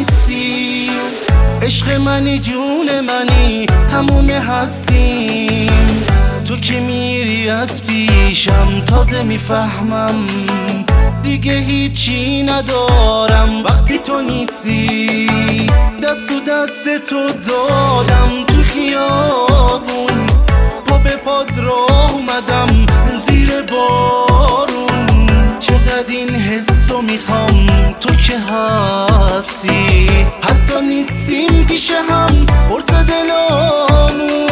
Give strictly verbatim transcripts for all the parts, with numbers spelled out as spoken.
نیستی، عشق منی جون منی تموم هستیم. تو که میری از پیشم تازه میفهمم دیگه هیچی ندارم وقتی تو نیستی. دست و دست تو دادم تو خیابون، پا به پاد راه اومدم زیر بارون. چقدر این حسو میخوام تو که هستی، حتی نیستیم پیش هم قرص دلامون.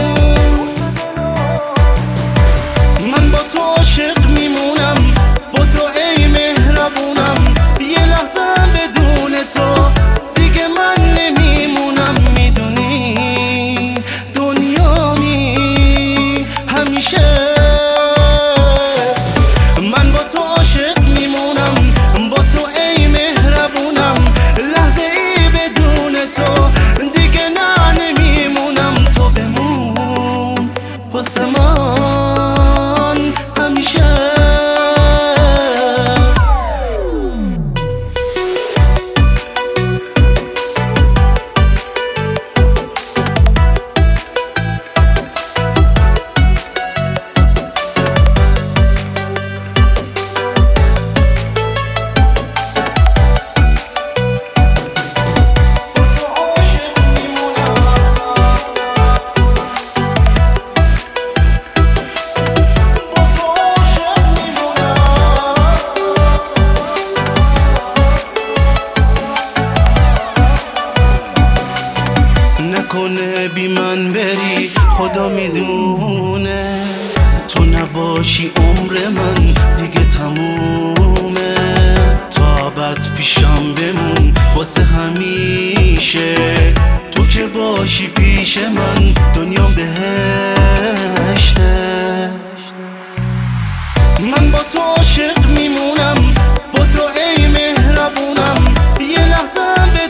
من با تو عاشق میمونم، با تو ای مهربونم، یه لحظه بدون تو دیگه من نمیمونم. میدونی دنیامی همیشه من با تو عاشق میمونم، با تو ای مهربونم، لحظه ای بدون تو دیگه نه نمیمونم. تو بمون واسه من همیشه. نکنه بی من بری، خدا میدونه تو نباشی عمر من دیگه تمومه. تا ابد پیشم بمون واسه همیشه، تو که باشی پیش من دنیام بهشته. من با تو عاشق میمونم، با تو ای مهربونم، یه لحظه